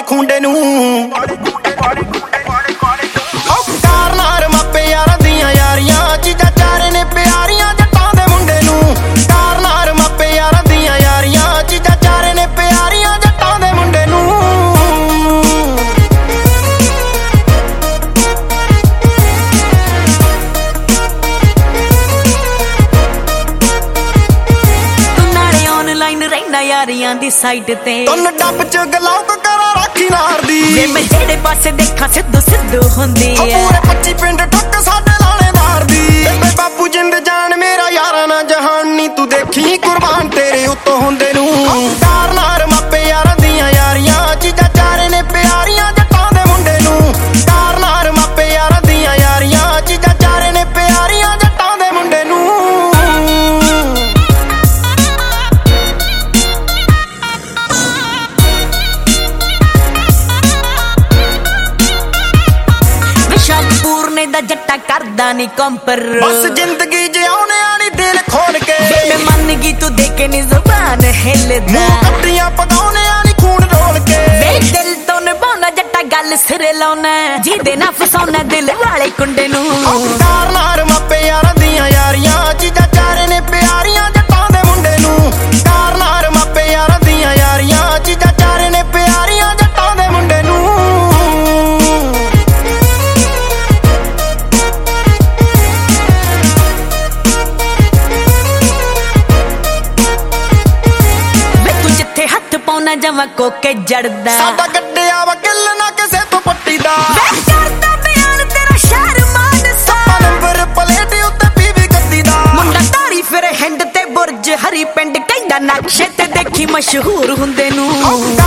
ਖੁੰਡੇ ਨੂੰ ਕਾਰਨਾਰ ਮਾਪੇ ਯਾਰਾਂ ਦੀਆਂ ਯਾਰੀਆਂ ਚੀਜ਼ਾਂ ਚਾਰੇ ਨੇ ਪਿਆਰੀਆਂ ਜੱਟਾਂ ਦੇ ਮੁੰਡੇ ਨੂੰ ਕਾਰਨਾਰ ਮਾਪੇ ਯਾਰਾਂ ਦੀਆਂ ਯਾਰੀਆਂ ਚੀਜ਼ਾਂ ਚਾਰੇ ਨੇ ਪਿਆਰੀਆਂ ਜੱਟਾਂ ਦੇ ਮੁੰਡੇ ਨੂੰ ਰਹਿਣਾ ਯਾਰੀਆਂ ਦੀ ਸਾਈਡ ਤੇ ਤੁਨ ਡੱਬ ਚ ਗਲਾਉਕ ਕਰਾਂ ਰਾਖੀ ਨਾਰਦੀ ਵੇ ਮੈਂ ਜਿਹੜੇ ਪਾਸੇ ਦੇਖਾਂ ਸਿੱਧੂ ਸਿੱਧੂ ਹੁੰਦੀ ਐ ਪੂਰੇ 25 ਪਿੰਡ ਠੁੱਕ ਸਾਡੇ ਲਾਣੇਦਾਰ ਦੀ ਬੇ ਬਾਪੂ ਜਿੰਦ ਜਾਨ ਮੇਰਾ ਯਾਰਾਂ ਨਾ ਜਹਾਨ ਨੀ ਤੂੰ ਦੇਖੀ ਕੁਰਬਾਨ ਤੇਰੇ ਉੱਤੋਂ ਹੁੰਦੇ ਨੂੰ ਕਾਰਨਾਰ ਮਾਪੇ ਯਾਰਾਂ ਦੀਆਂ ਯਾਰੀਆਂ ਚੀਜ਼ਾਂ ਚਾਰੇ ਨੇ ਪਿਆਰੀਆਂ ਜੱਟਾਂ ਦੇ ਮੁੰਡੇ ਨੂੰ ਕਾਰਨਾਰ ਮਾਪੇ ਯਾਰਾਂ ਦੀਆਂ ਯਾਰੀਆਂ ਚੀਜ਼ਾਂ ਚਾਰੇ ਨੇ ਪਿਆਰੀਆਂ ਜੱਟਾਂ ਦੇ ਮੁੰਡੇ ਨੂੰ ਦਾ ਜੱਟਾ ਕਰਦਾ ਨੀ ਕੰਪਰ ਬਸ ਜ਼ਿੰਦਗੀ ਜਿਉਣੇ ਆਣੀ ਦਿਲ ਖੋਲ ਕੇ ਮੈਂ ਮੰਨ ਗਈ ਤੂੰ ਦੇ ਕੇ ਨੀ ਜ਼ੁਬਾਨ ਹਿੱਲਦਾ ਕੱਟੀਆਂ ਪਕਾਉਣੇ ਆਣੀ ਖੂਨ ਰੋਲ ਕੇ ਵੇ ਦਿਲ ਤੋਂ ਨਿਭਾਉਣਾ ਜੱਟਾ ਗੱਲ ਸਿਰੇ ਲਾਉਣਾ ਜਿਹਦੇ ਨਾਲ ਫਸਾਉਣਾ ਦਿਲ ਵਾਲੇ ਕੁੰਡੇ ਨੂੰ ਕਾਰਨਾਰ ਮਾਪੇ ਯਾਰਾਂ ਦੀਆਂ ਯਾਰੀਆਂ ਚੀਜ਼ਾਂ ਚਾਰੇ ਨੇ ਪਿਆਰੀਆਂ ਜੱਟਾਂ ਦੇ ਮੁੰਡੇ ਨੂੰ ਕਾਰਨਾਰ ਮਾਪੇ ਯਾਰਾਂ ਦੀਆਂ ਯਾਰੀਆਂ ਚੀਜ਼ਾਂ ਚਾਰੇ ਨੇ ਪਿਆਰੀਆਂ ਜੱਟਾਂ ਦੇ ਮੁੰਡੇ ਨੂੰ ਪਾਉਣਾ ਜਮਾ ਕੋਕੇ ਜੜਦਾ ਸਾਡਾ ਗੱਡਿਆ ਵਾ ਕਿੱਲ ਨਾ ਕਿਸੇ ਤੋਂ ਪੱਟੀ ਦਾ ਕਰਦਾ ਬਿਆਨ ਤੇਰਾ ਸ਼ਹਿਰ ਮਾਨ ਸਾ ਨੰਬਰ ਪਲੇਟ ਉੱਤੇ ਪੀਵੀ ਗੱਡੀ ਦਾ ਮੁੰਡਾ ਤਾਰੀ ਫਿਰ ਹਿੰਡ ਤੇ ਬੁਰਜ ਹਰੀ ਪਿੰਡ ਕਹਿੰਦਾ ਨਕਸ਼ੇ ਤੇ ਦੇਖੀ ਮਸ਼ਹੂਰ ਹੁੰਦੇ ਨੂੰ